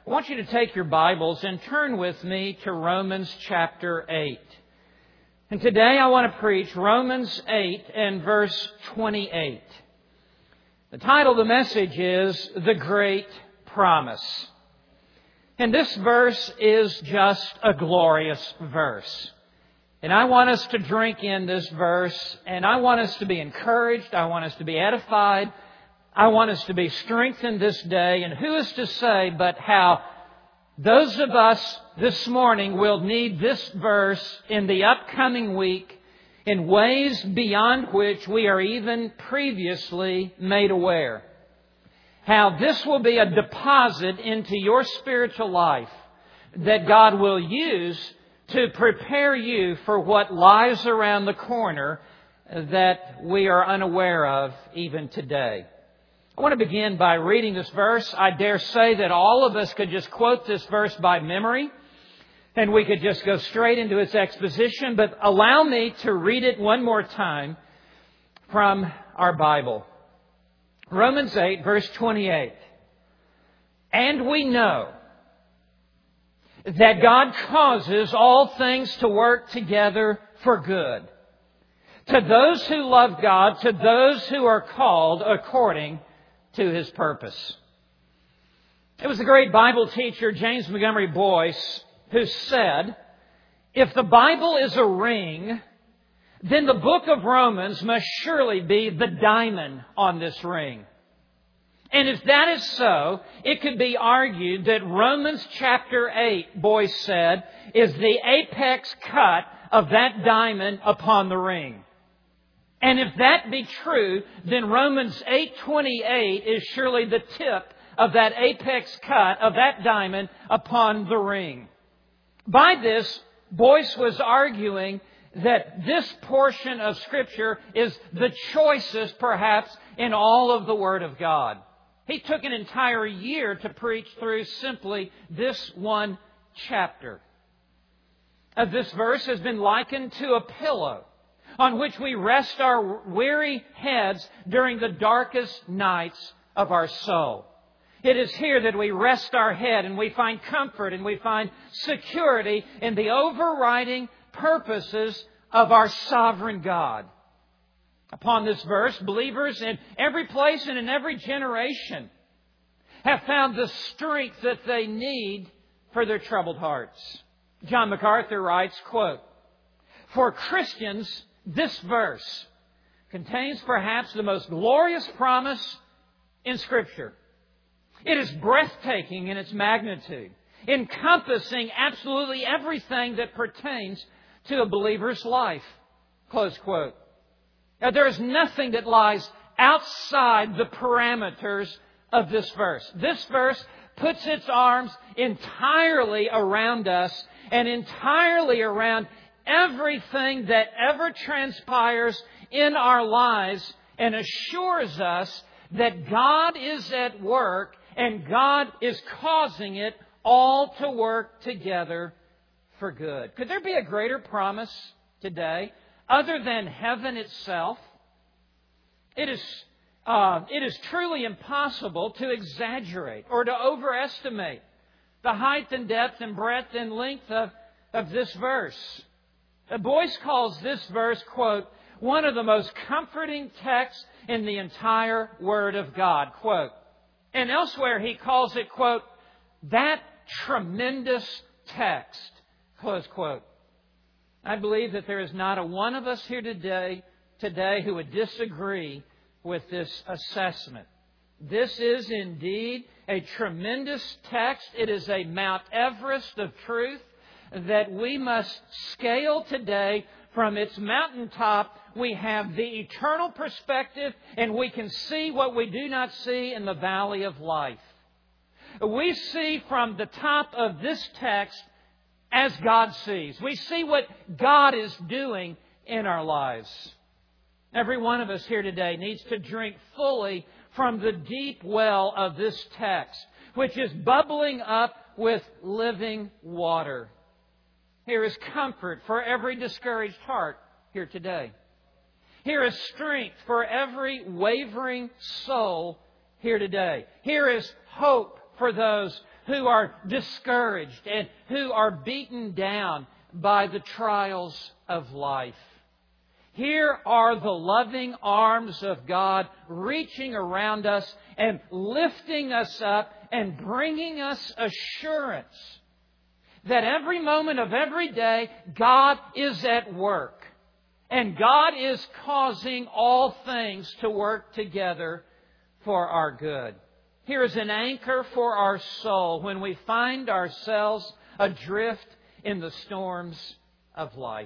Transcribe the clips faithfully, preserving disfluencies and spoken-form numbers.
I want you to take your Bibles and turn with me to Romans chapter eight. And today I want to preach Romans eight and verse twenty-eight. The title of the message is The Great Promise. And this verse is just a glorious verse. And I want us to drink in this verse, and I want us to be encouraged. I want us to be edified. I want us to be strengthened this day. And who is to say but how those of us this morning will need this verse in the upcoming week in ways beyond which we are even previously made aware. How this will be a deposit into your spiritual life that God will use to prepare you for what lies around the corner that we are unaware of even today. I want to begin by reading this verse. I dare say that all of us could just quote this verse by memory, and we could just go straight into its exposition. But allow me to read it one more time from our Bible. Romans eight, verse twenty-eight. And we know that God causes all things to work together for good, to those who love God, to those who are called according to His purpose. It was the great Bible teacher James Montgomery Boyce who said, if the Bible is a ring, then the book of Romans must surely be the diamond on this ring. And if that is so, it could be argued that Romans chapter eight, Boyce said, is the apex cut of that diamond upon the ring. And if that be true, then Romans eight twenty-eight is surely the tip of that apex cut of that diamond upon the ring. By this, Boyce was arguing that this portion of Scripture is the choicest, perhaps, in all of the Word of God. He took an entire year to preach through simply this one chapter. Uh, this verse has been likened to a pillow on which we rest our weary heads during the darkest nights of our soul. It is here that we rest our head and we find comfort and we find security in the overriding purposes of our sovereign God. Upon this verse, believers in every place and in every generation have found the strength that they need for their troubled hearts. John MacArthur writes, quote, for Christians, this verse contains perhaps the most glorious promise in Scripture. It is breathtaking in its magnitude, encompassing absolutely everything that pertains to a believer's life. Close quote. Now, there is nothing that lies outside the parameters of this verse. This verse puts its arms entirely around us and entirely around everything that ever transpires in our lives and assures us that God is at work and God is causing it all to work together for good. Could there be a greater promise today other than heaven itself? It is, uh, it is truly impossible to exaggerate or to overestimate the height and depth and breadth and length of, of this verse. Boyce calls this verse, quote, one of the most comforting texts in the entire Word of God, quote. And elsewhere he calls it, quote, that tremendous text, close quote. I believe that there is not a one of us here today, today who would disagree with this assessment. This is indeed a tremendous text. It is a Mount Everest of truth that we must scale today. From its mountaintop, we have the eternal perspective, and we can see what we do not see in the valley of life. We see from the top of this text as God sees. We see what God is doing in our lives. Every one of us here today needs to drink fully from the deep well of this text, which is bubbling up with living water. Here is comfort for every discouraged heart here today. Here is strength for every wavering soul here today. Here is hope for those who are discouraged and who are beaten down by the trials of life. Here are the loving arms of God reaching around us and lifting us up and bringing us assurance that every moment of every day God is at work and God is causing all things to work together for our good. Here is an anchor for our soul when we find ourselves adrift in the storms of life.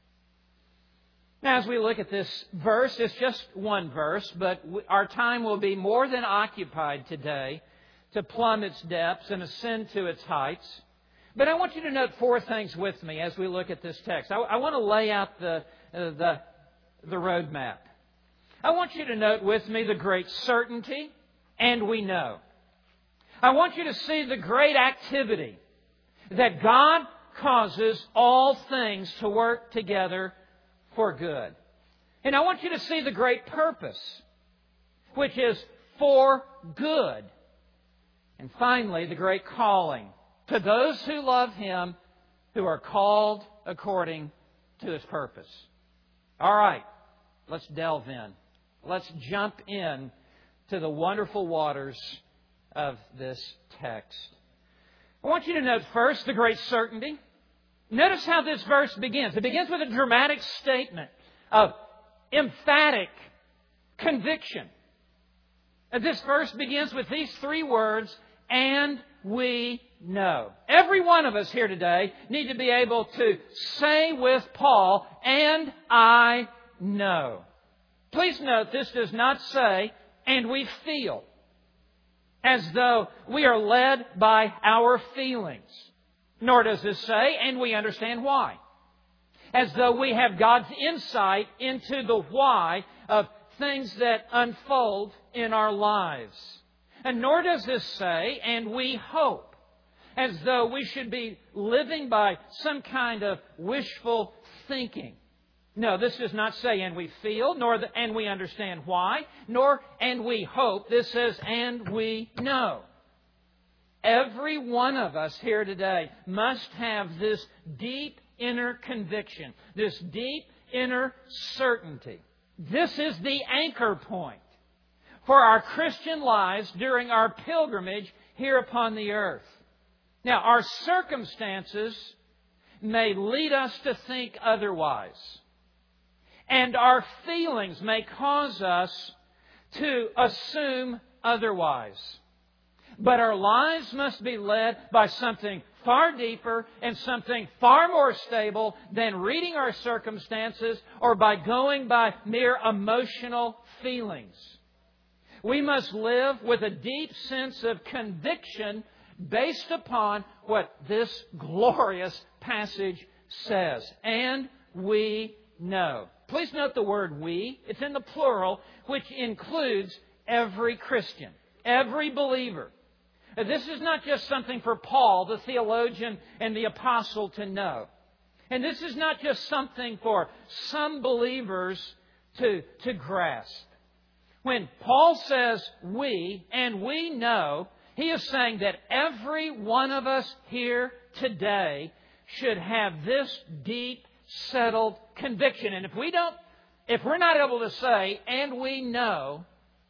Now, as we look at this verse, it's just one verse, but our time will be more than occupied today to plumb its depths and ascend to its heights. But I want you to note four things with me as we look at this text. I, I want to lay out the, uh, the, the roadmap. I want you to note with me the great certainty, and we know. I want you to see the great activity that God causes all things to work together for good. And I want you to see the great purpose, which is for good. And finally, the great calling to those who love Him, who are called according to His purpose. All right, let's delve in. Let's jump in to the wonderful waters of this text. I want you to note first the great certainty. Notice how this verse begins. It begins with a dramatic statement of emphatic conviction. And this verse begins with these three words, and we know. Every one of us here today need to be able to say with Paul, and I know. Please note, this does not say, and we feel, as though we are led by our feelings. Nor does this say, and we understand why. As though we have God's insight into the why of things that unfold in our lives. And nor does this say, and we hope, as though we should be living by some kind of wishful thinking. No, this does not say, and we feel, nor the, and we understand why, nor and we hope. This says, and we know. Every one of us here today must have this deep inner conviction, this deep inner certainty. This is the anchor point for our Christian lives during our pilgrimage here upon the earth. Now, our circumstances may lead us to think otherwise, and our feelings may cause us to assume otherwise. But our lives must be led by something far deeper and something far more stable than reading our circumstances or by going by mere emotional feelings. We must live with a deep sense of conviction based upon what this glorious passage says. And we know. Please note the word we. It's in the plural, which includes every Christian, every believer. This is not just something for Paul, the theologian and the apostle, to know. And this is not just something for some believers to, to grasp. When Paul says we, and we know, he is saying that every one of us here today should have this deep, settled conviction. And if we don't, if we're not able to say, and we know,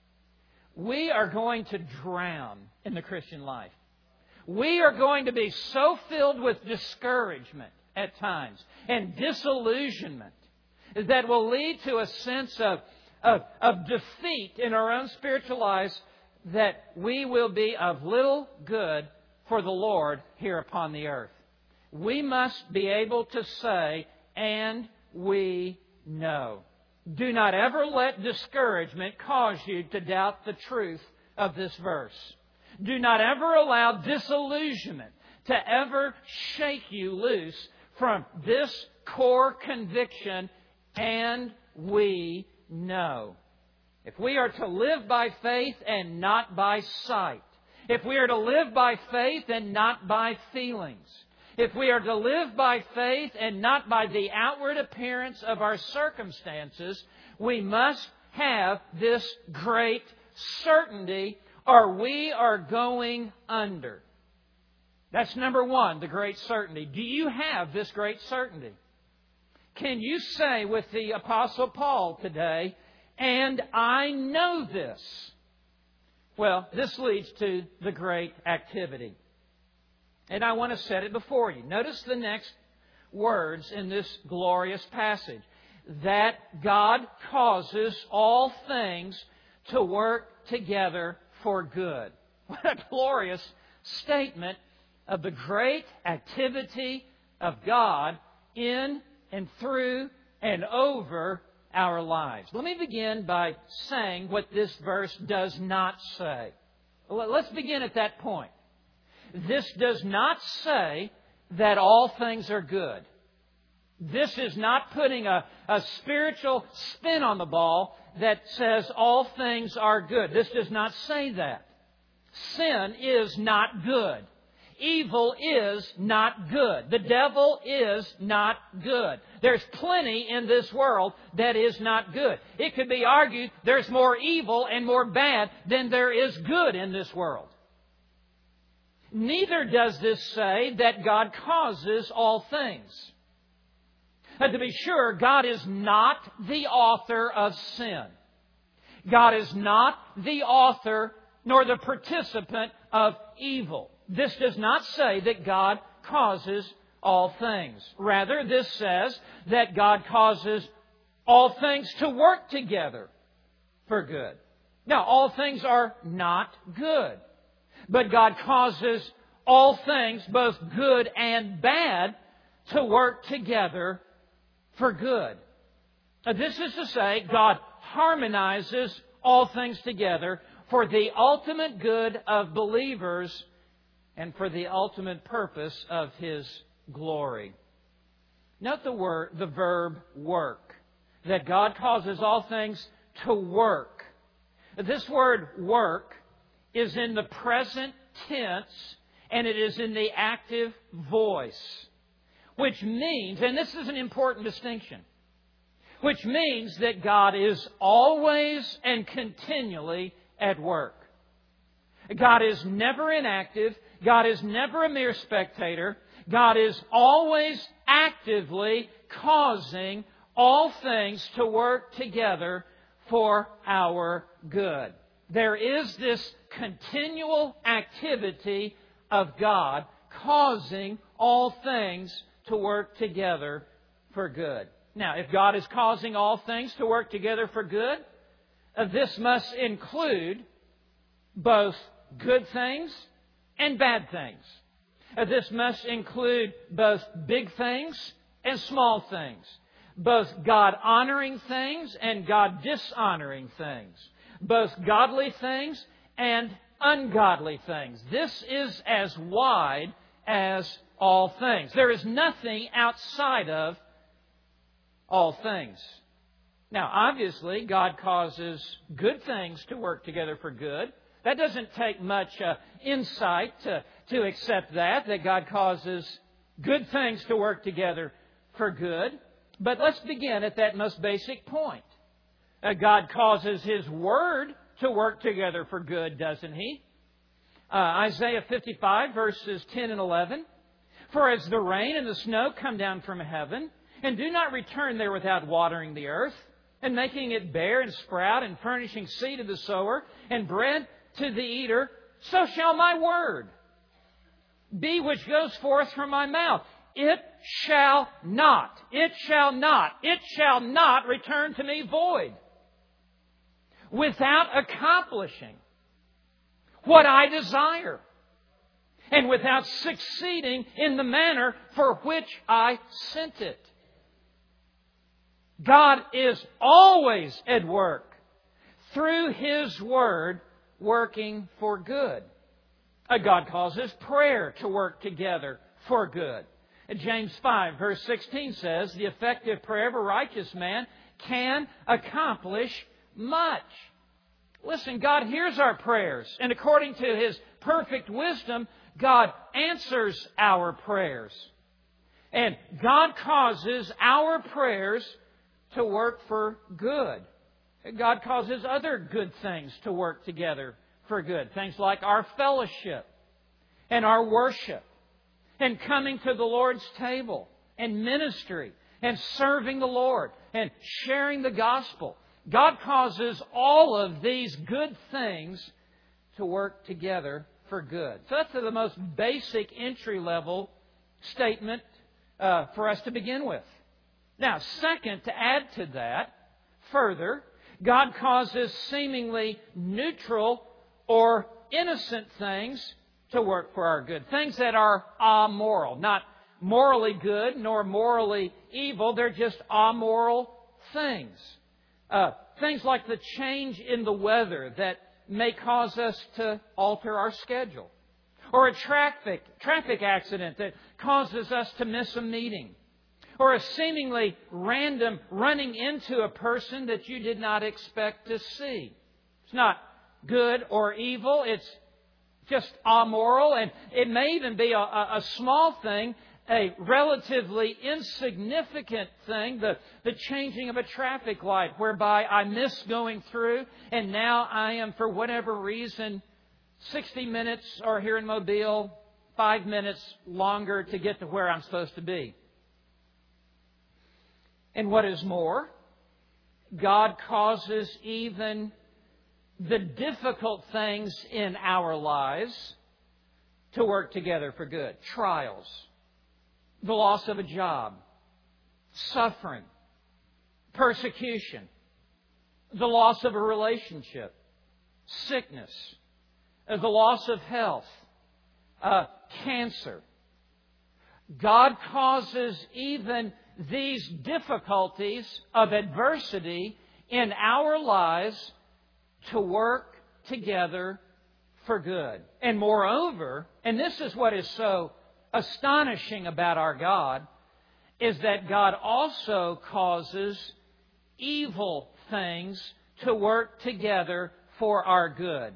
we are going to drown in the Christian life. We are going to be so filled with discouragement at times and disillusionment that will lead to a sense of, of, of defeat in our own spiritual lives that we will be of little good for the Lord here upon the earth. We must be able to say, and we know. Do not ever let discouragement cause you to doubt the truth of this verse. Do not ever allow disillusionment to ever shake you loose from this core conviction, and we know. If we are to live by faith and not by sight, if we are to live by faith and not by feelings, if we are to live by faith and not by the outward appearance of our circumstances, we must have this great certainty, or we are going under. That's number one, the great certainty. Do you have this great certainty? Can you say with the Apostle Paul today, and I know this? Well, this leads to the great activity. And I want to set it before you. Notice the next words in this glorious passage. That God causes all things to work together for good. What a glorious statement of the great activity of God in and through and over our lives. Let me begin by saying what this verse does not say. Let's begin at that point. This does not say that all things are good. This is not putting a, a spiritual spin on the ball that says all things are good. This does not say that. Sin is not good. Evil is not good. The devil is not good. There's plenty in this world that is not good. It could be argued there's more evil and more bad than there is good in this world. Neither does this say that God causes all things. And to be sure, God is not the author of sin. God is not the author nor the participant of evil. This does not say that God causes all things. Rather, this says that God causes all things to work together for good. Now, all things are not good. But God causes all things, both good and bad, to work together for good. Now, this is to say, God harmonizes all things together for the ultimate good of believers and for the ultimate purpose of His glory. Note the word, the verb work. That God causes all things to work. This word work is in the present tense and it is in the active voice. Which means, and this is an important distinction, which means that God is always and continually at work. God is never inactive. God is never a mere spectator. God is always actively causing all things to work together for our good. There is this continual activity of God causing all things to work together for good. Now, if God is causing all things to work together for good, this must include both good things and bad things. This must include both big things and small things. Both God-honoring things and God-dishonoring things. Both godly things and ungodly things. This is as wide as all things. There is nothing outside of all things. Now, obviously, God causes good things to work together for good. That doesn't take much uh, insight to, to accept that, that God causes good things to work together for good. But let's begin at that most basic point. Uh, God causes His Word to work together for good, doesn't He? Uh, Isaiah fifty-five, verses ten and eleven. For as the rain and the snow come down from heaven, and do not return there without watering the earth, and making it bear and sprout, and furnishing seed to the sower, and bread to the eater, so shall my word be which goes forth from my mouth. It shall not, it shall not, it shall not return to me void, without accomplishing what I desire, and without succeeding in the manner for which I sent it. God is always at work through His Word, working for good. God causes prayer to work together for good. James five, verse sixteen says, the effective prayer of a righteous man can accomplish much. Listen, God hears our prayers, and according to His perfect wisdom, God answers our prayers. And God causes our prayers to work for good. God causes other good things to work together for good. Things like our fellowship and our worship and coming to the Lord's table and ministry and serving the Lord and sharing the gospel. God causes all of these good things to work together for good. So that's the most basic entry-level statement uh, for us to begin with. Now, second, to add to that, further, God causes seemingly neutral or innocent things to work for our good. Things that are amoral, not morally good nor morally evil. They're just amoral things. Uh, things like the change in the weather that may cause us to alter our schedule. Or a traffic, traffic accident that causes us to miss a meeting. Or a seemingly random running into a person that you did not expect to see. It's not good or evil. It's just amoral. And it may even be a, a small thing, a relatively insignificant thing, the, the changing of a traffic light, whereby I miss going through and now I am, for whatever reason, sixty minutes, or here in Mobile, five minutes longer to get to where I'm supposed to be. And what is more, God causes even the difficult things in our lives to work together for good. Trials, the loss of a job, suffering, persecution, the loss of a relationship, sickness, the loss of health, uh, cancer. God causes even these difficulties of adversity in our lives to work together for good. And moreover, and this is what is so astonishing about our God, is that God also causes evil things to work together for our good.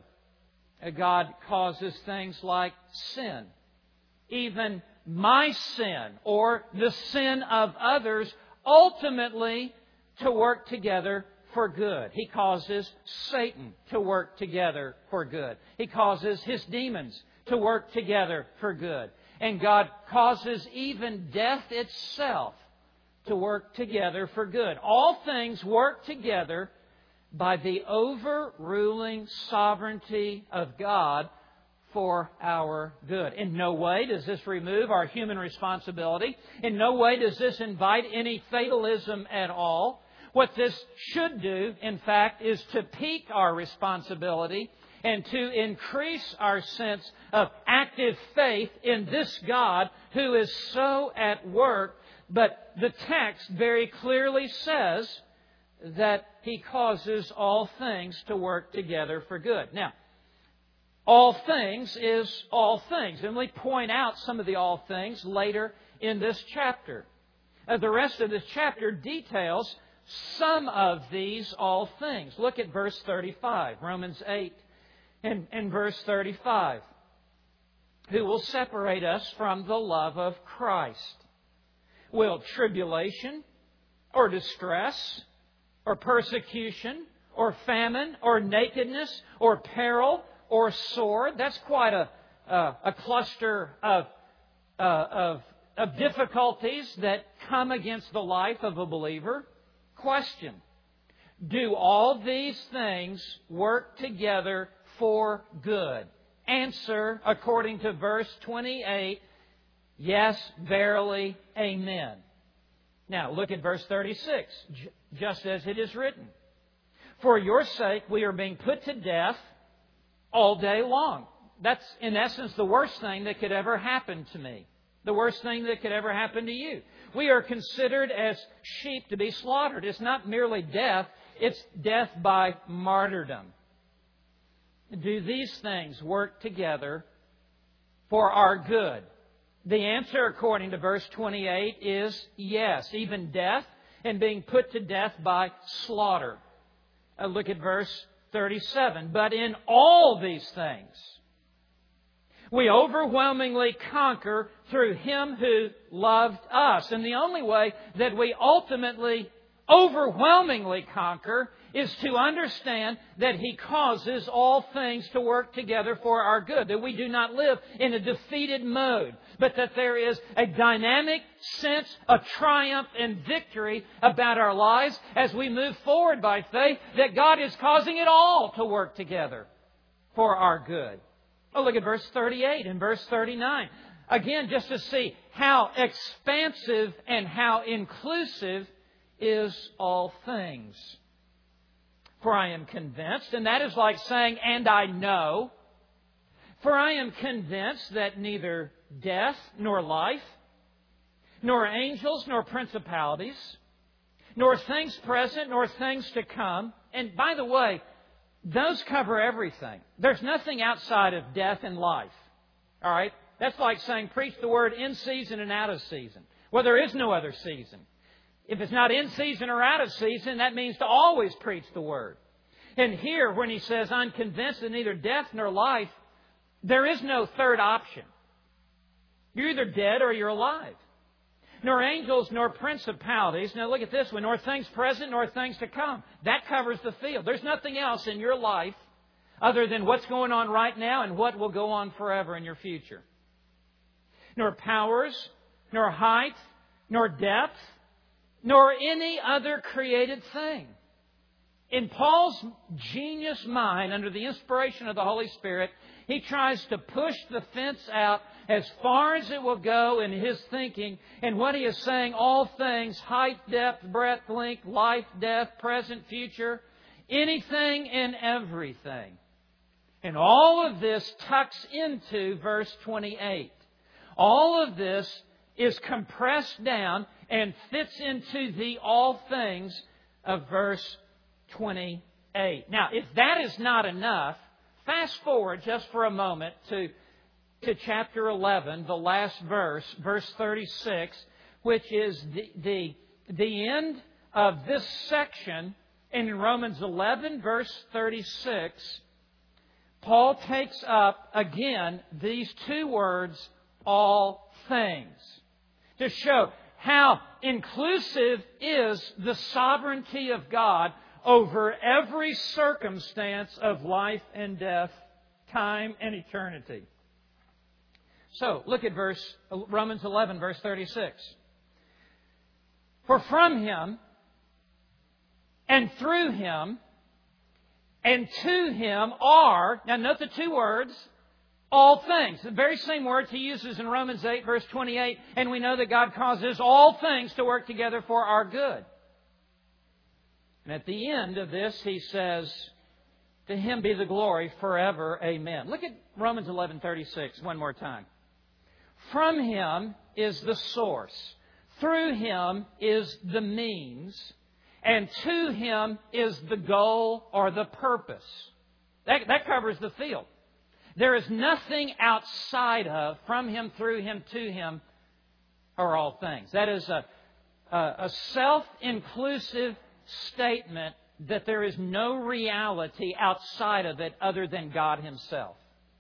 God causes things like sin, even my sin or the sin of others, ultimately to work together for good. He causes Satan to work together for good. He causes his demons to work together for good. And God causes even death itself to work together for good. All things work together by the overruling sovereignty of God for our good. In no way does this remove our human responsibility. In no way does this invite any fatalism at all. What this should do, in fact, is to pique our responsibility and to increase our sense of active faith in this God who is so at work. But the text very clearly says that He causes all things to work together for good. Now, all things is all things. And we point out some of the all things later in this chapter. Uh, the rest of this chapter details some of these all things. Look at verse thirty-five, Romans eight and, and verse thirty-five. Who will separate us from the love of Christ? Will tribulation or distress or persecution or famine or nakedness or peril or sword? That's quite a, uh, a cluster of, uh, of, of difficulties that come against the life of a believer. Question: do all these things work together for good? Answer, according to verse twenty-eight, yes, verily, amen. Now, look at verse thirty-six. Just as it is written, for your sake we are being put to death all day long. That's, in essence, the worst thing that could ever happen to me. The worst thing that could ever happen to you. We are considered as sheep to be slaughtered. It's not merely death, it's death by martyrdom. Do these things work together for our good? The answer, according to verse twenty-eight, is yes. Even death and being put to death by slaughter. Uh, look at verse thirty-seven. But in all these things, we overwhelmingly conquer through Him who loved us. And the only way that we ultimately, overwhelmingly conquer is to understand that He causes all things to work together for our good. That we do not live in a defeated mode, but that there is a dynamic sense of triumph and victory about our lives as we move forward by faith, that God is causing it all to work together for our good. Oh, look at verse thirty-eight and verse thirty-nine. Again, just to see how expansive and how inclusive is all things. For I am convinced, and that is like saying, and I know, for I am convinced that neither death nor life, nor angels nor principalities, nor things present nor things to come. And by the way, those cover everything. There's nothing outside of death and life. All right? That's like saying preach the word in season and out of season. Well, there is no other season. If it's not in season or out of season, that means to always preach the Word. And here, when He says, I'm convinced that neither death nor life, there is no third option. You're either dead or you're alive. Nor angels nor principalities. Now look at this one. Nor things present nor things to come. That covers the field. There's nothing else in your life other than what's going on right now and what will go on forever in your future. Nor powers, nor height, nor depth, nor any other created thing. In Paul's genius mind, under the inspiration of the Holy Spirit, he tries to push the fence out as far as it will go in his thinking. And what he is saying, all things, height, depth, breadth, length, life, death, present, future, anything and everything. And all of this tucks into verse twenty-eight. All of this is compressed down and fits into the all things of verse twenty-eight. Now, if that is not enough, fast forward just for a moment to, to chapter eleven, the last verse, verse thirty-six, which is the, the, the end of this section. And in Romans eleven, verse thirty-six, Paul takes up again these two words, all things, to show how inclusive is the sovereignty of God over every circumstance of life and death, time and eternity. So, look at verse Romans eleven, verse thirty-six. For from Him, and through Him, and to Him are, now note the two words, all things. The very same words He uses in Romans eight, verse twenty-eight. And we know that God causes all things to work together for our good. And at the end of this, He says, to Him be the glory forever. Amen. Look at Romans eleven thirty-six one more time. From Him is the source. Through Him is the means. And to Him is the goal or the purpose. That, that covers the field. There is nothing outside of, from Him, through Him, to Him, are all things. That is a, a, a self-inclusive statement that there is no reality outside of it other than God Himself.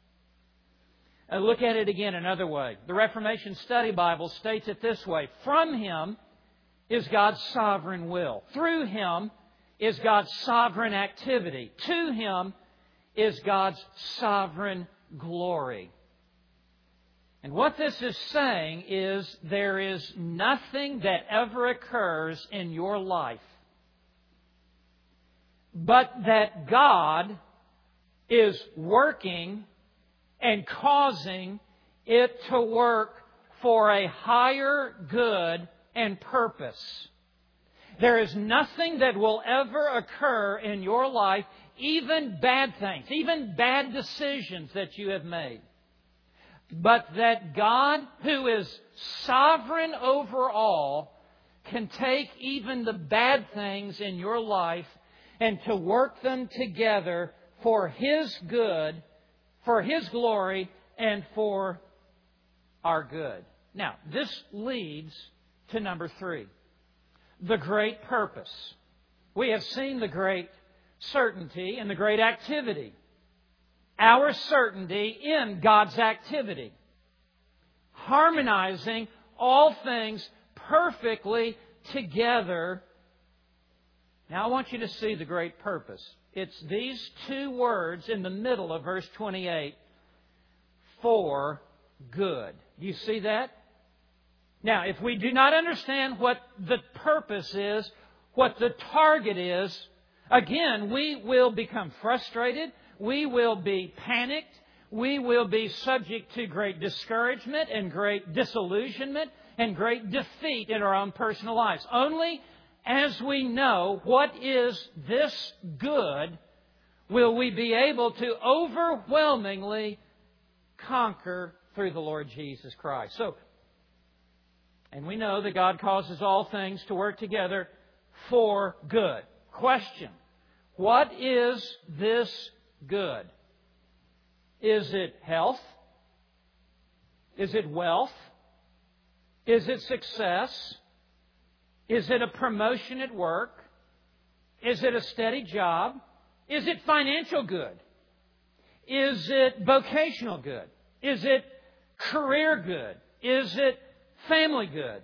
Uh, look at it again another way. The Reformation Study Bible states it this way. From Him is God's sovereign will. Through Him is God's sovereign activity. To Him is God's sovereign glory. And what this is saying is there is nothing that ever occurs in your life but that God is working and causing it to work for a higher good and purpose. There is nothing that will ever occur in your life, even bad things, even bad decisions that you have made, but that God, who is sovereign over all, can take even the bad things in your life and to work them together for His good, for His glory, and for our good. Now, this leads to number three, the great purpose. We have seen the great certainty and the great activity. Our certainty in God's activity. Harmonizing all things perfectly together Now I want you to see the great purpose. It's these two words in the middle of verse twenty-eight. For good. Do you see that? Now, if we do not understand what the purpose is, what the target is, again, we will become frustrated. We will be panicked. We will be subject to great discouragement and great disillusionment and great defeat in our own personal lives. Only as we know what is this good will we be able to overwhelmingly conquer through the Lord Jesus Christ. So, and we know that God causes all things to work together for good. Question: what is this good? Is it health? Is it wealth? Is it success? Is it a promotion at work? Is it a steady job? Is it financial good? Is it vocational good? Is it career good? Is it family good?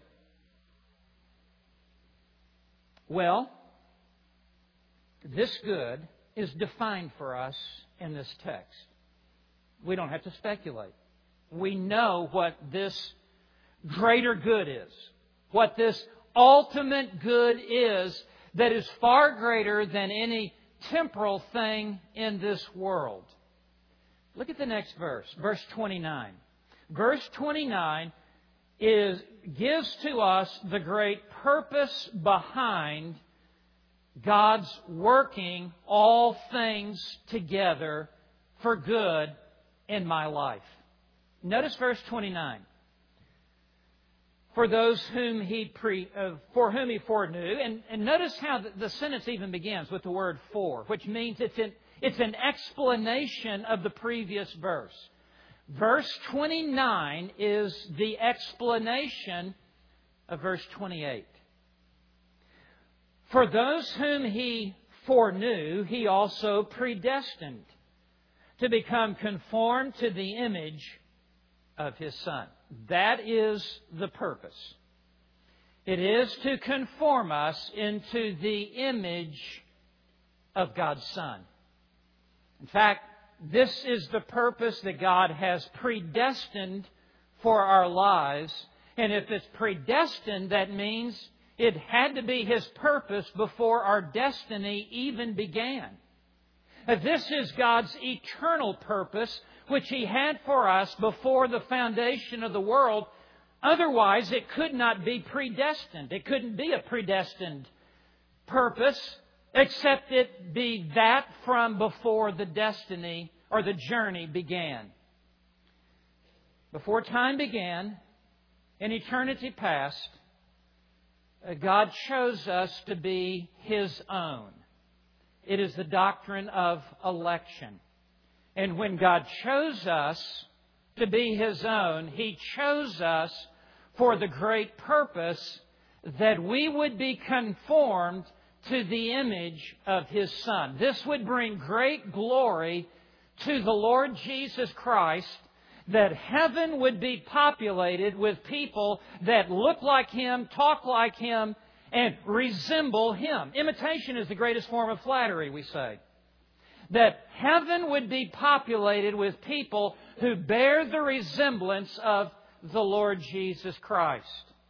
Well, this good is defined for us in this text. We don't have to speculate. We know what this greater good is, what this ultimate good is that is far greater than any temporal thing in this world. Look at the next verse, verse twenty-nine. Verse twenty-nine is gives to us the great purpose behind God's working all things together for good in my life. Notice verse twenty-nine. For those whom he pre, uh, for whom he foreknew, and, and notice how the, the sentence even begins with the word "for," which means it's an it's an explanation of the previous verse. Verse twenty-nine is the explanation of verse twenty-eight. For those whom he foreknew, he also predestined to become conformed to the image of His Son. That is the purpose. It is to conform us into the image of God's Son. In fact, this is the purpose that God has predestined for our lives. And if it's predestined, that means it had to be His purpose before our destiny even began. This is God's eternal purpose, which He had for us before the foundation of the world. Otherwise, it could not be predestined. It couldn't be a predestined purpose, except it be that from before the destiny or the journey began. Before time began, in eternity past, God chose us to be His own. It is the doctrine of election. And when God chose us to be His own, He chose us for the great purpose that we would be conformed to the image of His Son. This would bring great glory to the Lord Jesus Christ, that heaven would be populated with people that look like Him, talk like Him, and resemble Him. Imitation is the greatest form of flattery, we say. That heaven would be populated with people who bear the resemblance of the Lord Jesus Christ.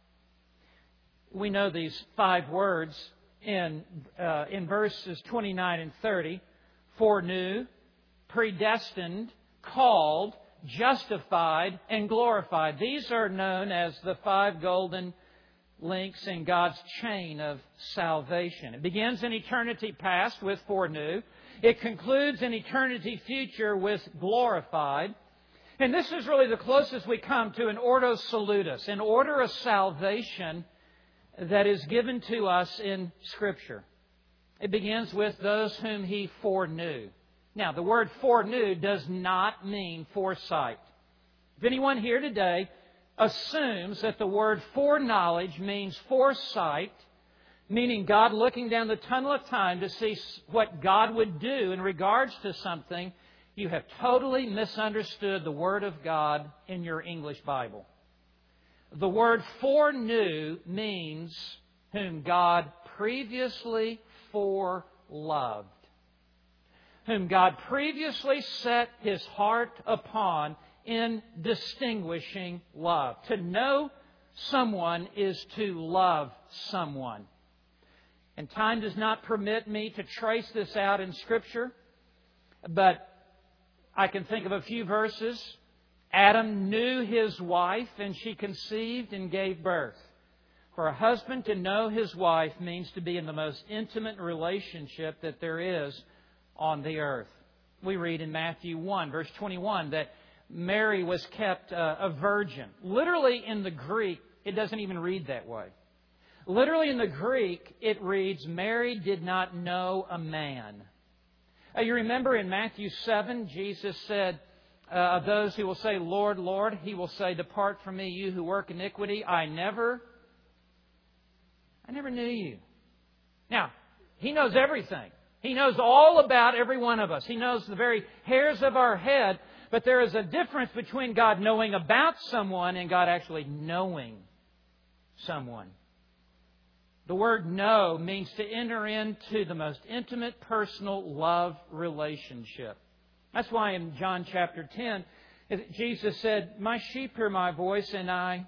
We know these five words in uh, in verses twenty-nine and thirty. Foreknew, predestined, called, justified, and glorified. These are known as the five golden links in God's chain of salvation. It begins in eternity past with foreknew. It concludes in eternity future with glorified. And this is really the closest we come to an ordo salutis, an order of salvation that is given to us in Scripture. It begins with those whom He foreknew. Now, the word foreknew does not mean foresight. If anyone here today assumes that the word foreknowledge means foresight, meaning God looking down the tunnel of time to see what God would do in regards to something, you have totally misunderstood the Word of God in your English Bible. The word foreknew means whom God previously foreloved, whom God previously set His heart upon in distinguishing love. To know someone is to love someone. And time does not permit me to trace this out in Scripture, but I can think of a few verses. Adam knew his wife, and she conceived and gave birth. For a husband to know his wife means to be in the most intimate relationship that there is on the earth. We read in Matthew one, verse twenty-one, that Mary was kept uh, a virgin. Literally in the Greek, it doesn't even read that way. Literally in the Greek, it reads, Mary did not know a man. Uh, you remember in Matthew seven, Jesus said, uh, of those who will say, Lord, Lord, He will say, depart from me, you who work iniquity. I never, I never knew you. Now, He knows everything. He knows all about every one of us. He knows the very hairs of our head. But there is a difference between God knowing about someone and God actually knowing someone. The word know means to enter into the most intimate, personal love relationship. That's why in John chapter ten, Jesus said, my sheep hear my voice and I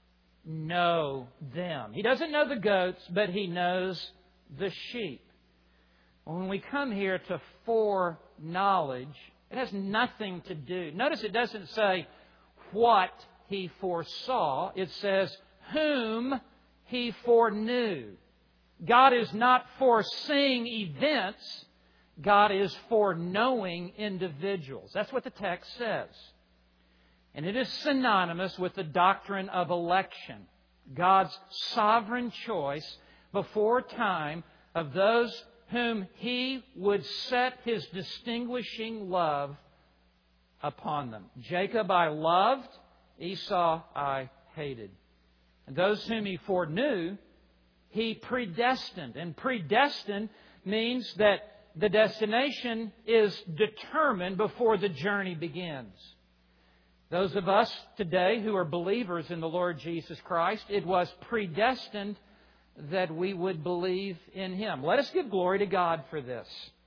know them. He doesn't know the goats, but He knows the sheep. When we come here to foreknowledge, it has nothing to do. Notice it doesn't say what He foresaw. It says whom He foreknew. God is not foreseeing events. God is foreknowing individuals. That's what the text says. And it is synonymous with the doctrine of election. God's sovereign choice before time of those whom He would set His distinguishing love upon them. Jacob I loved, Esau I hated. And those whom He foreknew, He predestined. And predestined means that the destination is determined before the journey begins. Those of us today who are believers in the Lord Jesus Christ, it was predestined that we would believe in Him. Let us give glory to God for this.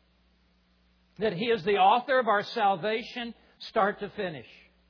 That He is the author of our salvation, start to finish.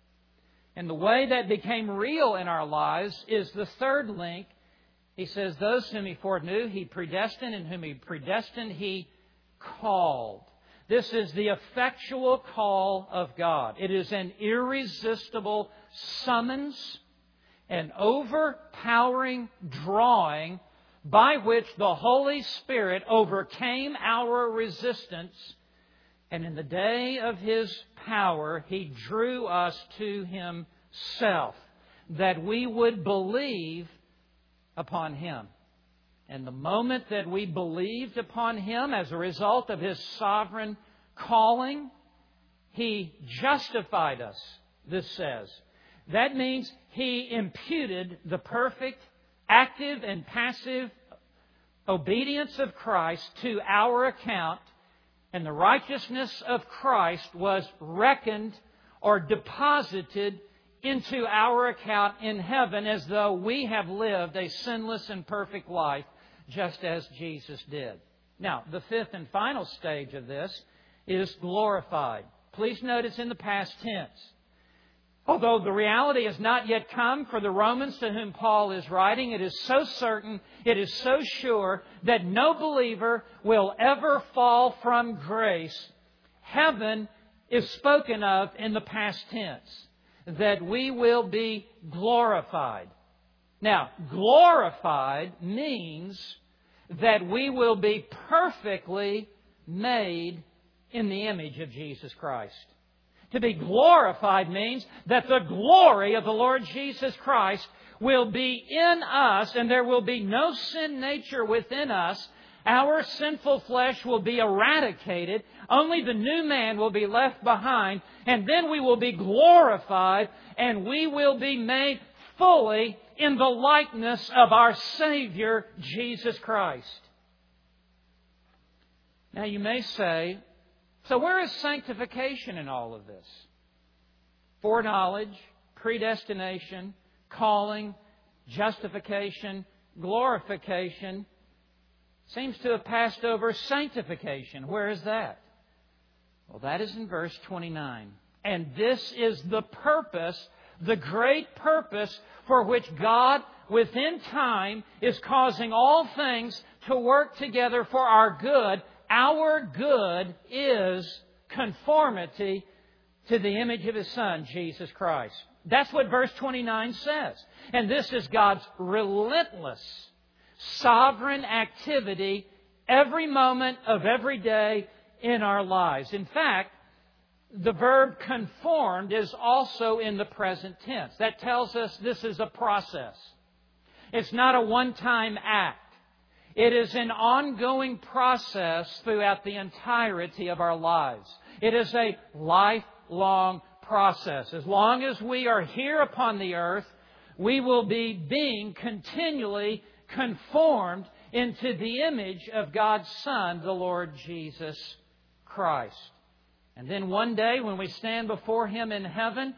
And the way that became real in our lives is the third link. He says, those whom He foreknew, He predestined, and whom He predestined, He called. This is the effectual call of God. It is an irresistible summons, an overpowering drawing by which the Holy Spirit overcame our resistance, and in the day of His power, He drew us to Himself, that we would believe upon Him. And the moment that we believed upon Him as a result of His sovereign calling, He justified us, this says. That means He imputed the perfect, active and passive obedience of Christ to our account, and the righteousness of Christ was reckoned or deposited into our account in heaven as though we have lived a sinless and perfect life just as Jesus did. Now, the fifth and final stage of this is glorified. Please notice in the past tense. Although the reality has not yet come for the Romans to whom Paul is writing, it is so certain, it is so sure that no believer will ever fall from grace. Heaven is spoken of in the past tense, that we will be glorified. Now, glorified means that we will be perfectly made in the image of Jesus Christ. To be glorified means that the glory of the Lord Jesus Christ will be in us, and there will be no sin nature within us. Our sinful flesh will be eradicated. Only the new man will be left behind. And then we will be glorified, and we will be made fully in the likeness of our Savior, Jesus Christ. Now you may say, so where is sanctification in all of this? Foreknowledge, predestination, calling, justification, glorification. seems to have passed over sanctification. Where is that? Well, that is in verse twenty-nine. And this is the purpose, the great purpose for which God, within time, is causing all things to work together for our good. Our good is conformity to the image of His Son, Jesus Christ. That's what verse twenty-nine says. And this is God's relentless, sovereign activity every moment of every day in our lives. In fact, the verb conformed is also in the present tense. That tells us this is a process. It's not a one-time act. It is an ongoing process throughout the entirety of our lives. It is a lifelong process. As long as we are here upon the earth, we will be being continually conformed into the image of God's Son, the Lord Jesus Christ. And then one day when we stand before Him in heaven,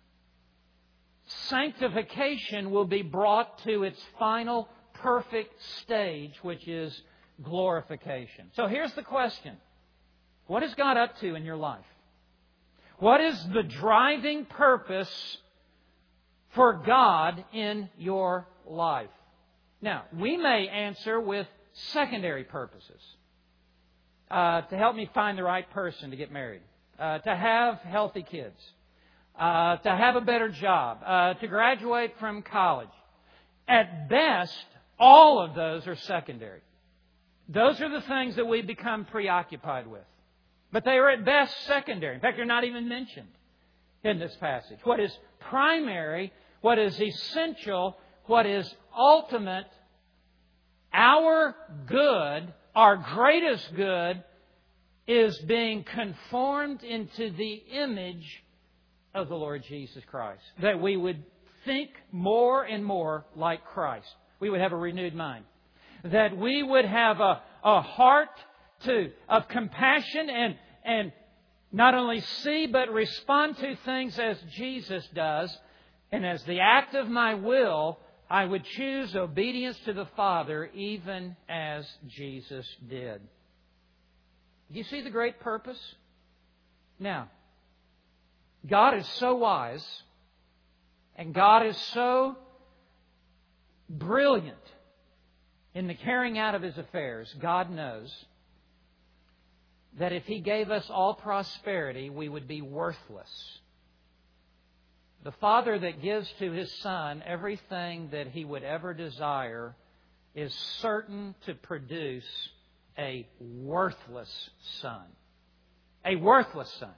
sanctification will be brought to its final perfect stage, which is glorification. So here's the question. What is God up to in your life? What is the driving purpose for God in your life? Now, we may answer with secondary purposes. Uh, to help me find the right person to get married. Uh, to have healthy kids. Uh, to have a better job. Uh, to graduate from college. At best, all of those are secondary. Those are the things that we become preoccupied with. But they are at best secondary. In fact, they're not even mentioned in this passage. What is primary, what is essential, what is ultimate, our good, our greatest good, is being conformed into the image of the Lord Jesus Christ. That we would think more and more like Christ. We would have a renewed mind. That we would have a, a heart to of compassion and, and not only see but respond to things as Jesus does. And as the act of my will, I would choose obedience to the Father even as Jesus did. Do you see the great purpose? Now, God is so wise and God is so brilliant in the carrying out of His affairs. God knows that if He gave us all prosperity, we would be worthless. The Father that gives to His Son everything that He would ever desire is certain to produce a worthless son. A worthless son.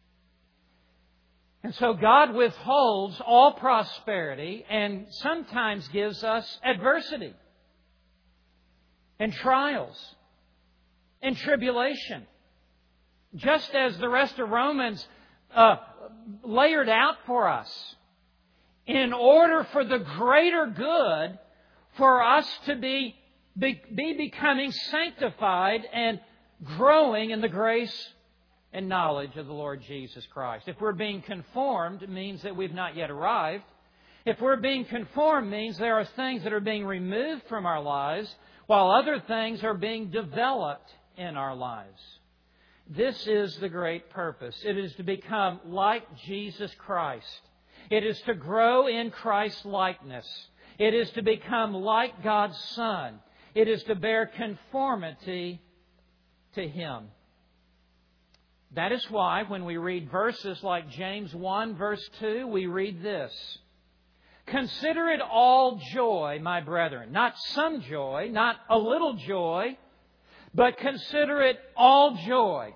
And so God withholds all prosperity and sometimes gives us adversity and trials and tribulation. Just as the rest of Romans uh, layered out for us, in order for the greater good, for us to be, be, be becoming sanctified and growing in the grace and knowledge of the Lord Jesus Christ. If we're being conformed, it means that we've not yet arrived. If we're being conformed, it means there are things that are being removed from our lives, while other things are being developed in our lives. This is the great purpose. It is to become like Jesus Christ. It is to grow in Christ's likeness. It is to become like God's Son. It is to bear conformity to Him. That is why when we read verses like James one verse two, we read this. Consider it all joy, my brethren. Not some joy, not a little joy, but consider it all joy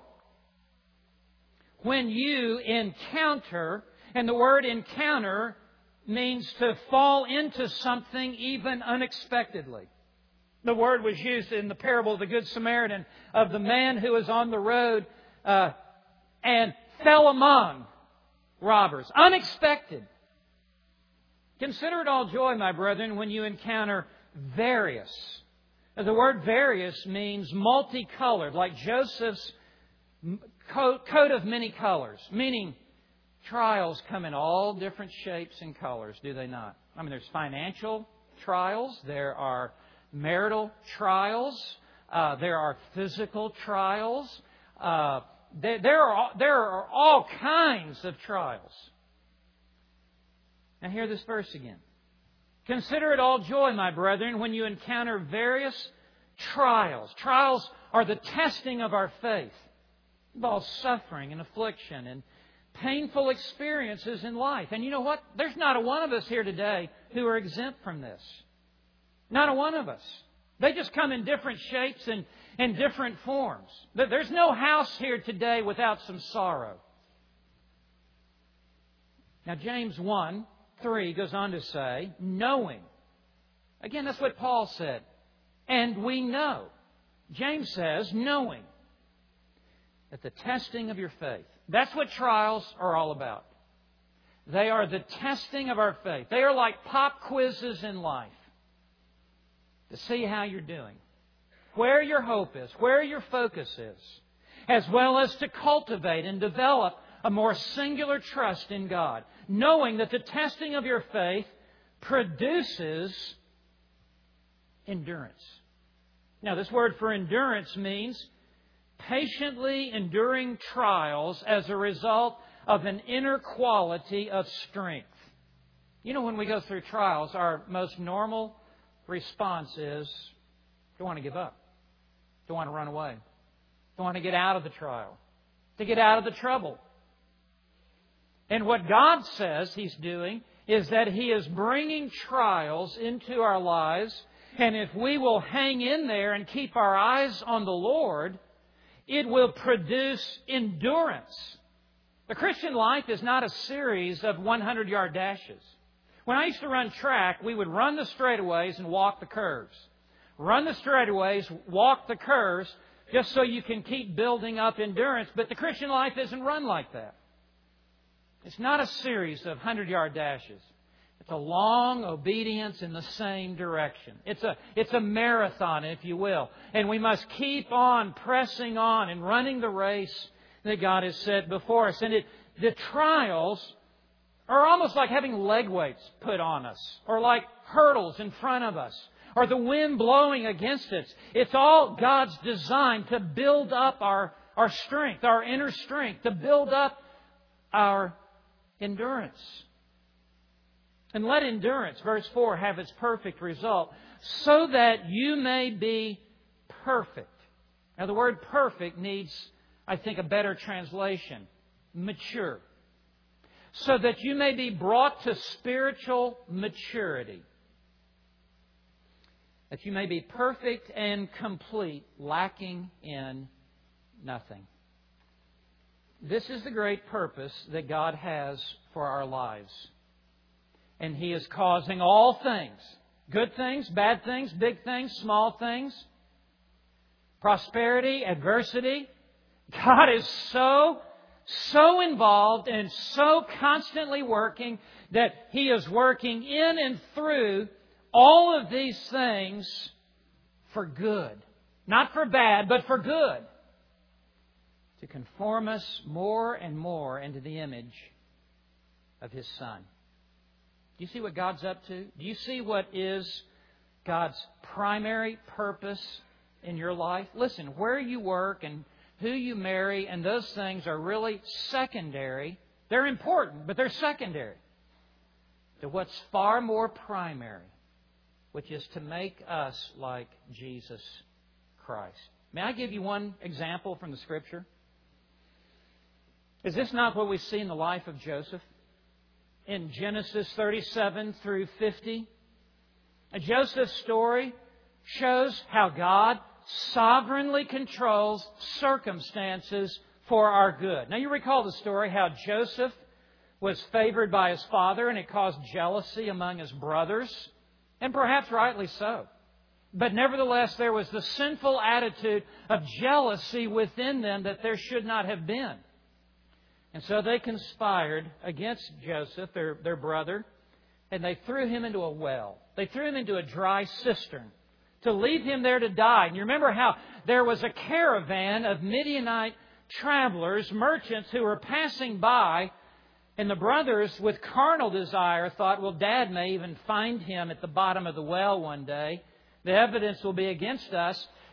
when you encounter, and the word encounter means to fall into something even unexpectedly. The word was used in the parable of the Good Samaritan of the man who was on the road uh, and fell among robbers. Unexpected. Consider it all joy, my brethren, when you encounter various. The word various means multicolored, like Joseph's coat, coat of many colors, meaning trials come in all different shapes and colors, do they not? I mean, there's financial trials, there are marital trials, Uh, there are physical trials. Uh, there, there, are, there are all kinds of trials. Now hear this verse again. Consider it all joy, my brethren, when you encounter various trials. Trials are the testing of our faith. It involves suffering and affliction and painful experiences in life. And you know what? There's not a one of us here today who are exempt from this. Not a one of us. They just come in different shapes and, and different forms. There's no house here today without some sorrow. Now James one three goes on to say, knowing. Again, that's what Paul said. And we know. James says, knowing that the testing of your faith. That's what trials are all about. They are the testing of our faith. They are like pop quizzes in life to see how you're doing, where your hope is, where your focus is, as well as to cultivate and develop a more singular trust in God, knowing that the testing of your faith produces endurance. Now, this word for endurance means patiently enduring trials as a result of an inner quality of strength. You know, when we go through trials, our most normal response is, don't want to give up, don't want to run away, don't want to get out of the trial, to get out of the trouble. And what God says He's doing is that He is bringing trials into our lives, and if we will hang in there and keep our eyes on the Lord, it will produce endurance. The Christian life is not a series of hundred-yard dashes. When I used to run track, we would run the straightaways and walk the curves. Run the straightaways, walk the curves, just so you can keep building up endurance. But the Christian life isn't run like that. It's not a series of hundred-yard dashes. It's a long obedience in the same direction. It's a, it's a marathon, if you will. And we must keep on pressing on and running the race that God has set before us. And it, the trials are almost like having leg weights put on us, or like hurdles in front of us, or the wind blowing against us. It's all God's design to build up our, our strength, our inner strength, to build up our endurance. And let endurance, verse four, have its perfect result, so that you may be perfect. Now the word perfect needs, I think, a better translation. Mature. So that you may be brought to spiritual maturity. That you may be perfect and complete, lacking in nothing. This is the great purpose that God has for our lives. And He is causing all things, good things, bad things, big things, small things, prosperity, adversity. God is so, so involved and so constantly working that He is working in and through all of these things for good. Not for bad, but for good. To conform us more and more into the image of His Son. Do you see what God's up to? Do you see what is God's primary purpose in your life? Listen, where you work and who you marry and those things are really secondary. They're important, but they're secondary to what's far more primary, which is to make us like Jesus Christ. May I give you one example from the Scripture? Is this not what we see in the life of Joseph? In Genesis thirty-seven through fifty. Joseph's story shows how God sovereignly controls circumstances for our good. Now you recall the story how Joseph was favored by his father and it caused jealousy among his brothers, and perhaps rightly so. But nevertheless, there was the sinful attitude of jealousy within them that there should not have been. And so they conspired against Joseph, their, their brother, and they threw him into a well. They threw him into a dry cistern to leave him there to die. And you remember how there was a caravan of Midianite travelers, merchants who were passing by, and the brothers with carnal desire thought, well, Dad may even find him at the bottom of the well one day. The evidence will be against us.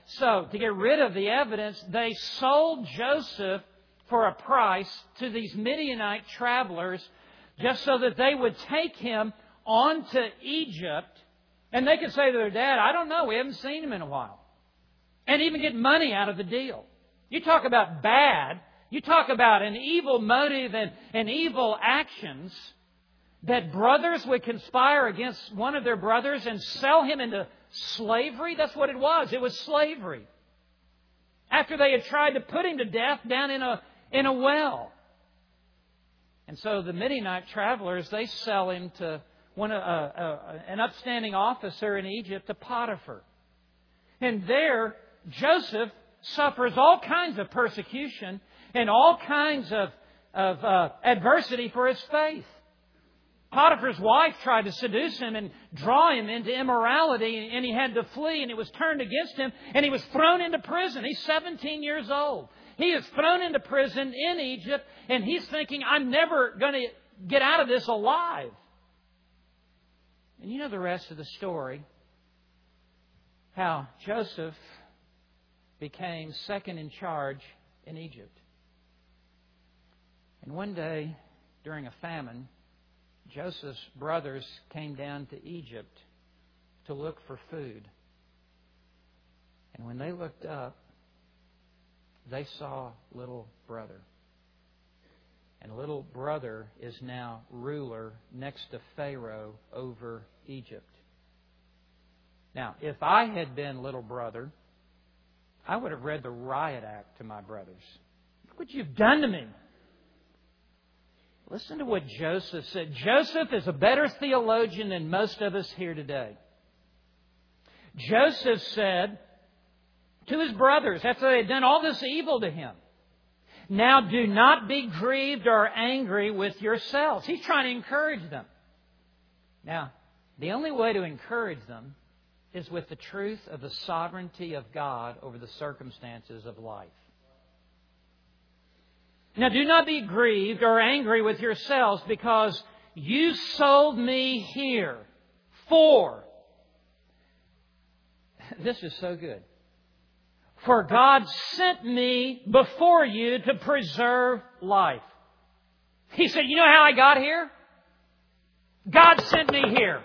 So, to get rid of the evidence, they sold Joseph for a price to these Midianite travelers just so that they would take him on to Egypt. And they could say to their dad, I don't know, we haven't seen him in a while. And even get money out of the deal. You talk about bad. You talk about an evil motive and, and evil actions. That brothers would conspire against one of their brothers and sell him into slavery. That's what it was. It was slavery. After they had tried to put him to death down in a, in a well. And so the Midianite travelers, they sell him to one, uh, uh, an upstanding officer in Egypt, to Potiphar. And there, Joseph suffers all kinds of persecution and all kinds of, of uh, adversity for his faith. Potiphar's wife tried to seduce him and draw him into immorality, and he had to flee, and it was turned against him, and he was thrown into prison. He's seventeen years old. He is thrown into prison in Egypt, and he's thinking, I'm never going to get out of this alive. And you know the rest of the story. How Joseph became second in charge in Egypt. And one day, during a famine, Joseph's brothers came down to Egypt to look for food. And when they looked up, they saw little brother. And little brother is now ruler next to Pharaoh over Egypt. Now, if I had been little brother, I would have read the riot act to my brothers. Look what you've done to me. Listen to what Joseph said. Joseph is a better theologian than most of us here today. Joseph said to his brothers, after they had done all this evil to him, now do not be grieved or angry with yourselves. He's trying to encourage them. Now, the only way to encourage them is with the truth of the sovereignty of God over the circumstances of life. Now do not be grieved or angry with yourselves because you sold me here for. This is so good. For God sent me before you to preserve life. He said, you know how I got here? God sent me here.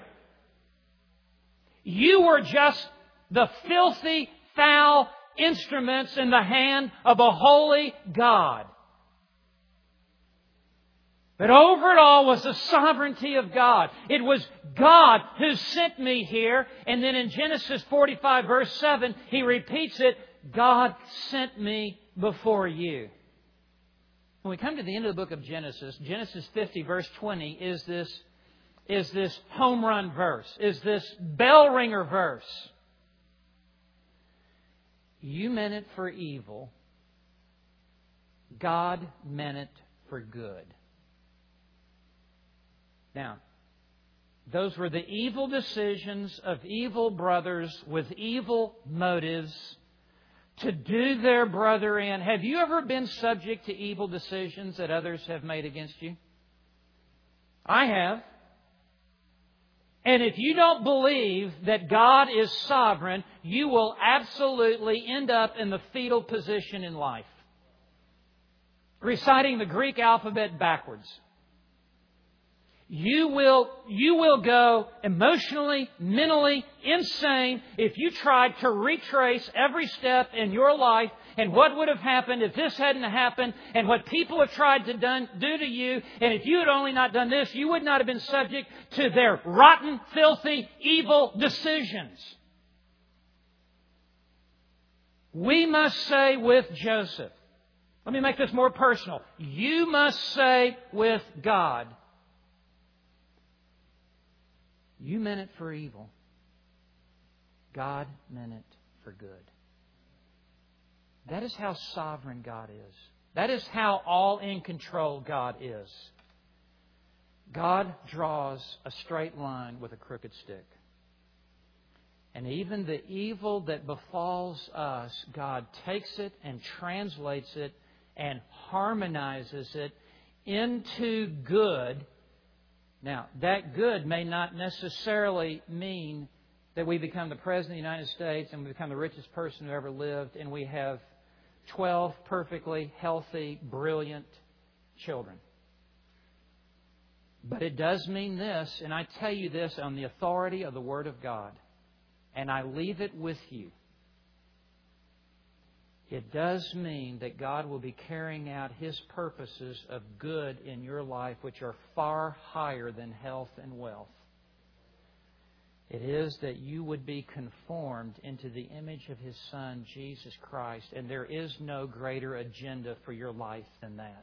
You were just the filthy, foul instruments in the hand of a holy God. But over it all was the sovereignty of God. It was God who sent me here. And then in Genesis forty-five verse seven, He repeats it, God sent me before you. When we come to the end of the book of Genesis, Genesis fifty verse twenty is this, is this home run verse, is this bell ringer verse. You meant it for evil. God meant it for good. Now, those were the evil decisions of evil brothers with evil motives to do their brother in. Have you ever been subject to evil decisions that others have made against you? I have. And if you don't believe that God is sovereign, you will absolutely end up in the fetal position in life. Reciting the Greek alphabet backwards. You will, you will go emotionally, mentally insane if you tried to retrace every step in your life and what would have happened if this hadn't happened and what people have tried to done, do to you. And if you had only not done this, you would not have been subject to their rotten, filthy, evil decisions. We must say with Joseph, let me make this more personal. You must say with God, you meant it for evil. God meant it for good. That is how sovereign God is. That is how all in control God is. God draws a straight line with a crooked stick. And even the evil that befalls us, God takes it and translates it and harmonizes it into good. Now, that good may not necessarily mean that we become the President of the United States and we become the richest person who ever lived, and we have twelve perfectly healthy, brilliant children. But it does mean this, and I tell you this on the authority of the Word of God, and I leave it with you. It does mean that God will be carrying out His purposes of good in your life, which are far higher than health and wealth. It is that you would be conformed into the image of His Son, Jesus Christ, and there is no greater agenda for your life than that.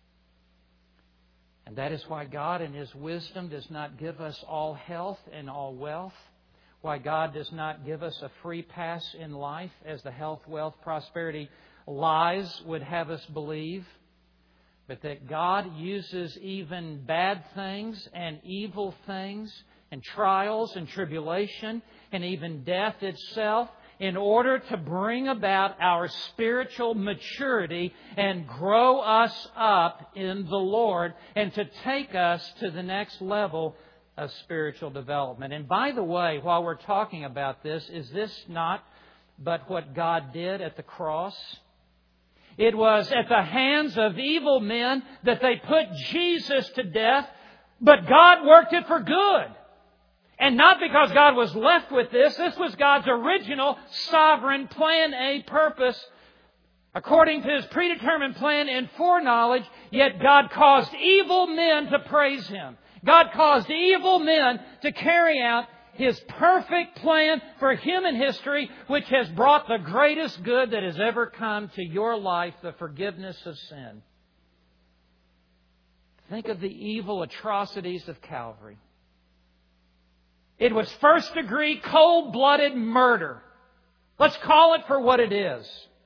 And that is why God in His wisdom does not give us all health and all wealth. Why God does not give us a free pass in life as the health, wealth, prosperity lies would have us believe. But that God uses even bad things and evil things and trials and tribulation and even death itself in order to bring about our spiritual maturity and grow us up in the Lord and to take us to the next level of spiritual development. And by the way, while we're talking about this, is this not but what God did at the cross? It was at the hands of evil men that they put Jesus to death, but God worked it for good. And not because God was left with this. This was God's original sovereign plan A purpose according to His predetermined plan and foreknowledge. Yet God caused evil men to praise Him. God caused evil men to carry out His perfect plan for human history, which has brought the greatest good that has ever come to your life, the forgiveness of sin. Think of the evil atrocities of Calvary. It was first degree, cold-blooded murder. Let's call it for what it is.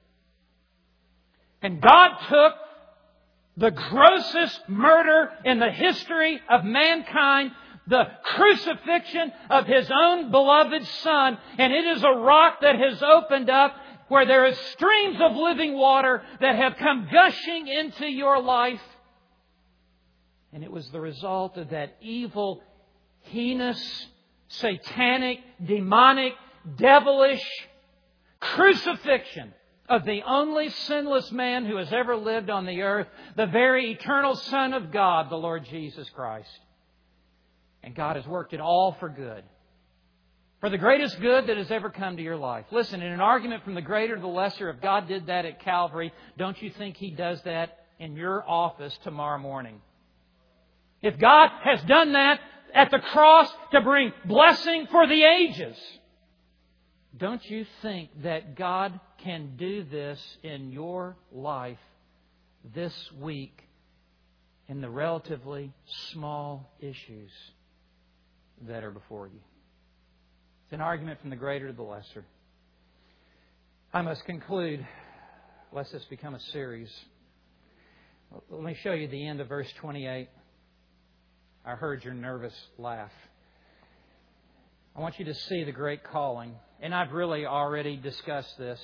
And God took the grossest murder in the history of mankind, the crucifixion of His own beloved Son, and it is a rock that has opened up where there is streams of living water that have come gushing into your life. And it was the result of that evil, heinous, satanic, demonic, devilish crucifixion of the only sinless man who has ever lived on the earth, the very eternal Son of God, the Lord Jesus Christ. And God has worked it all for good. For the greatest good that has ever come to your life. Listen, in an argument from the greater to the lesser, if God did that at Calvary, don't you think He does that in your office tomorrow morning? If God has done that at the cross to bring blessing for the ages, don't you think that God can do this in your life this week in the relatively small issues that are before you? It's an argument from the greater to the lesser. I must conclude, lest this become a series. Let me show you the end of verse twenty-eight. I heard your nervous laugh. I want you to see the great calling. And I've really already discussed this.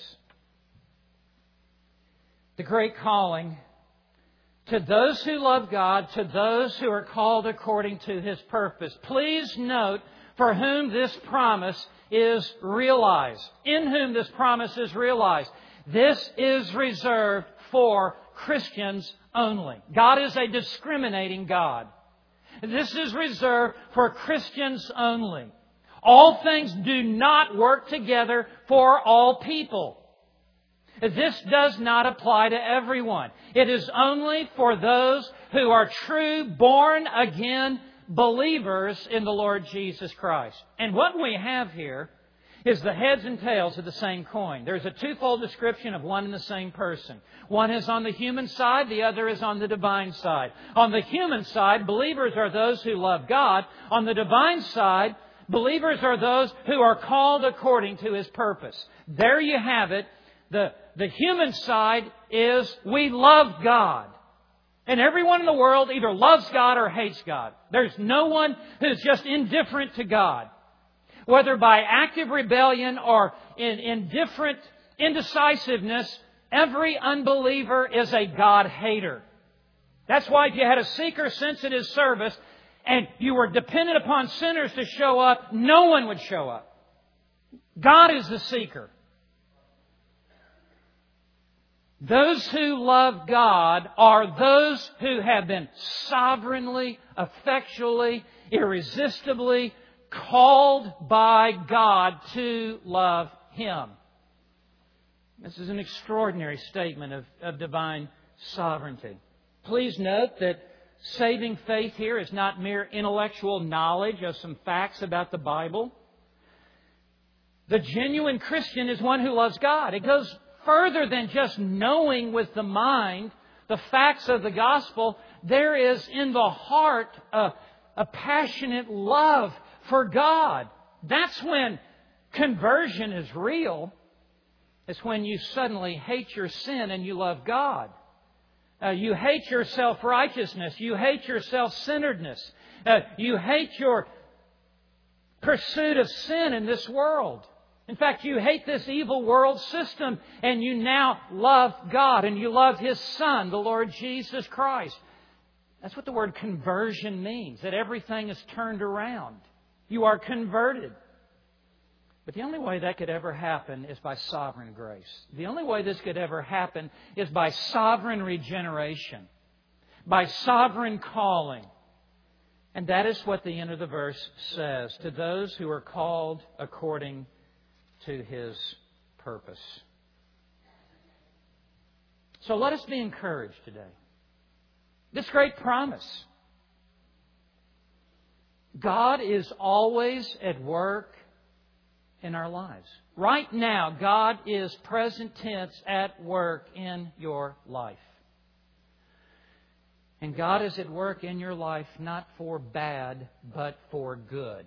The great calling to those who love God, to those who are called according to His purpose. Please note for whom this promise is realized. In whom this promise is realized. This is reserved for Christians only. God is a discriminating God. This is reserved for Christians only. All things do not work together for all people. This does not apply to everyone. It is only for those who are true, born again believers in the Lord Jesus Christ. And what we have here is the heads and tails of the same coin. There's a twofold description of one and the same person. One is on the human side, the other is on the divine side. On the human side, believers are those who love God. On the divine side, believers are those who are called according to His purpose. There you have it. The, the human side is we love God. And everyone in the world either loves God or hates God. There's no one who's just indifferent to God. Whether by active rebellion or in indifferent indecisiveness, every unbeliever is a God hater. That's why if you had a seeker-sensitive service and you were dependent upon sinners to show up, no one would show up. God is the seeker. Those who love God are those who have been sovereignly, effectually, irresistibly called by God to love Him. This is an extraordinary statement of, of divine sovereignty. Please note that saving faith here is not mere intellectual knowledge of some facts about the Bible. The genuine Christian is one who loves God. It goes further than just knowing with the mind the facts of the gospel. There is in the heart a, a passionate love for God. That's when conversion is real. It's when you suddenly hate your sin and you love God. Uh, you hate your self-righteousness. You hate your self-centeredness. Uh, you hate your pursuit of sin in this world. In fact, you hate this evil world system and you now love God and you love His Son, the Lord Jesus Christ. That's what the word conversion means, that everything is turned around. You are converted. But the only way that could ever happen is by sovereign grace. The only way this could ever happen is by sovereign regeneration, by sovereign calling. And that is what the end of the verse says, to those who are called according to His purpose. So let us be encouraged today. This great promise. God is always at work in our lives. Right now, God is present tense at work in your life. And God is at work in your life not for bad, but for good.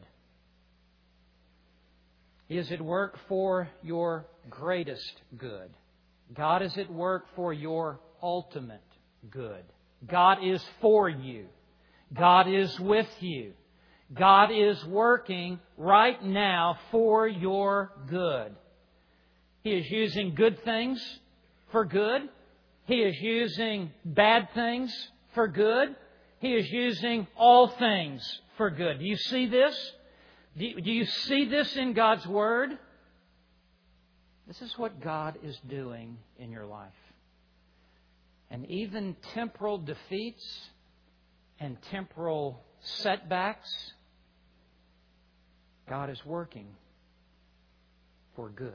He is at work for your greatest good. God is at work for your ultimate good. God is for you. God is with you. God is working right now for your good. He is using good things for good. He is using bad things for good. He is using all things for good. Do you see this? Do you see this in God's Word? This is what God is doing in your life. And even temporal defeats and temporal setbacks, God is working for good.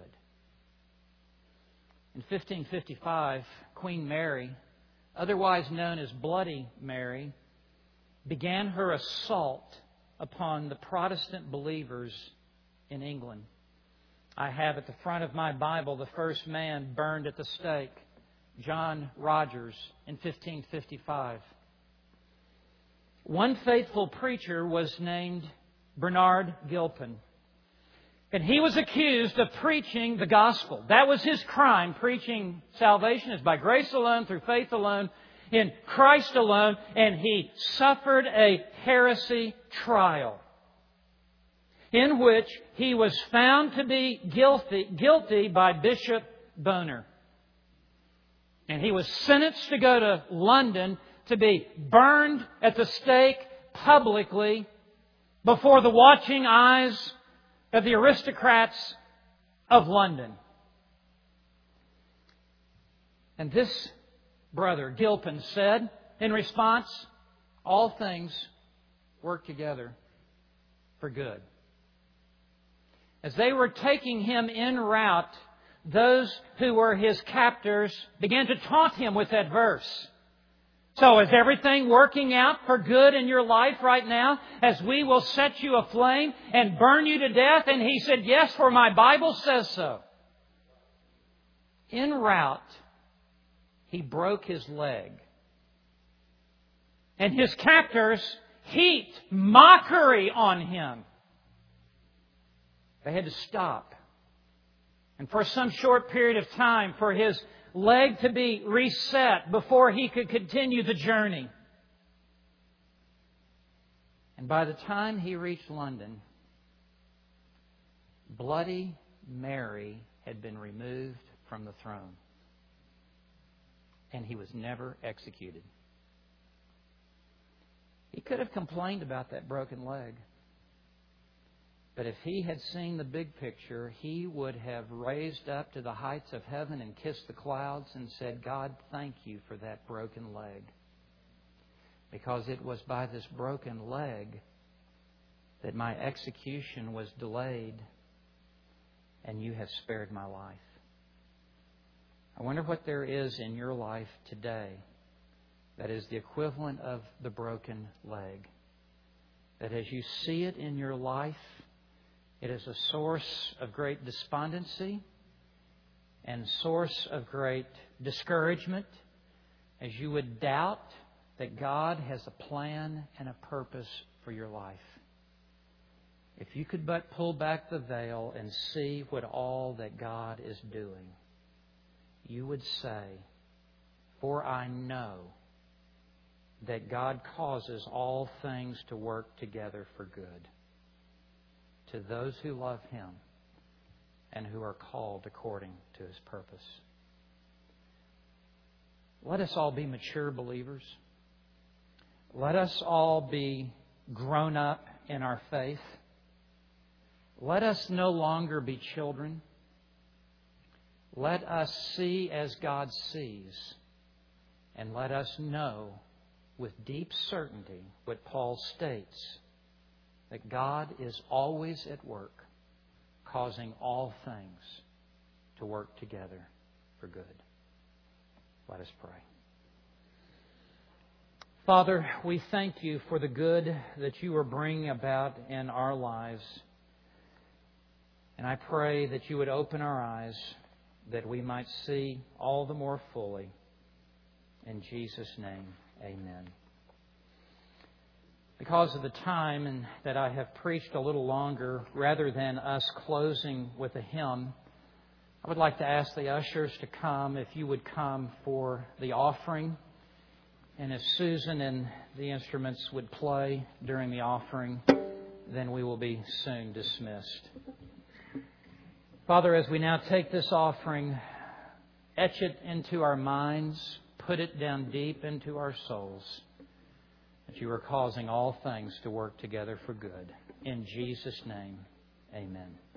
In fifteen fifty-five, Queen Mary, otherwise known as Bloody Mary, began her assault upon the Protestant believers in England. I have at the front of my Bible the first man burned at the stake, John Rogers, in fifteen fifty-five. One faithful preacher was named Bernard Gilpin. And he was accused of preaching the gospel. That was his crime. Preaching salvation is by grace alone, through faith alone, in Christ alone. And he suffered a heresy trial in which he was found to be guilty, guilty by Bishop Boner. And he was sentenced to go to London to be burned at the stake publicly before the watching eyes of the aristocrats of London. And this brother, Gilpin, said in response, all things work together for good. As they were taking him en route, those who were his captors began to taunt him with that verse. So is everything working out for good in your life right now, as we will set you aflame and burn you to death? And he said, yes, for my Bible says so. En route, he broke his leg. And his captors heaped mockery on him. They had to stop. And for some short period of time, for his leg to be reset before he could continue the journey. And by the time he reached London, Bloody Mary had been removed from the throne. And he was never executed. He could have complained about that broken leg. But if he had seen the big picture, he would have raised up to the heights of heaven and kissed the clouds and said, God, thank you for that broken leg. Because it was by this broken leg that my execution was delayed and you have spared my life. I wonder what there is in your life today that is the equivalent of the broken leg. That as you see it in your life, it is a source of great despondency and source of great discouragement as you would doubt that God has a plan and a purpose for your life. If you could but pull back the veil and see what all that God is doing, you would say, for I know that God causes all things to work together for good to those who love Him and who are called according to His purpose. Let us all be mature believers. Let us all be grown up in our faith. Let us no longer be children. Let us see as God sees. And let us know with deep certainty what Paul states, that God is always at work, causing all things to work together for good. Let us pray. Father, we thank You for the good that You are bringing about in our lives. And I pray that You would open our eyes that we might see all the more fully. In Jesus' name, amen. Because of the time and that I have preached a little longer, rather than us closing with a hymn, I would like to ask the ushers to come, if you would come for the offering. And if Susan and the instruments would play during the offering, then we will be soon dismissed. Father, as we now take this offering, etch it into our minds, put it down deep into our souls, that You are causing all things to work together for good. In Jesus' name, amen.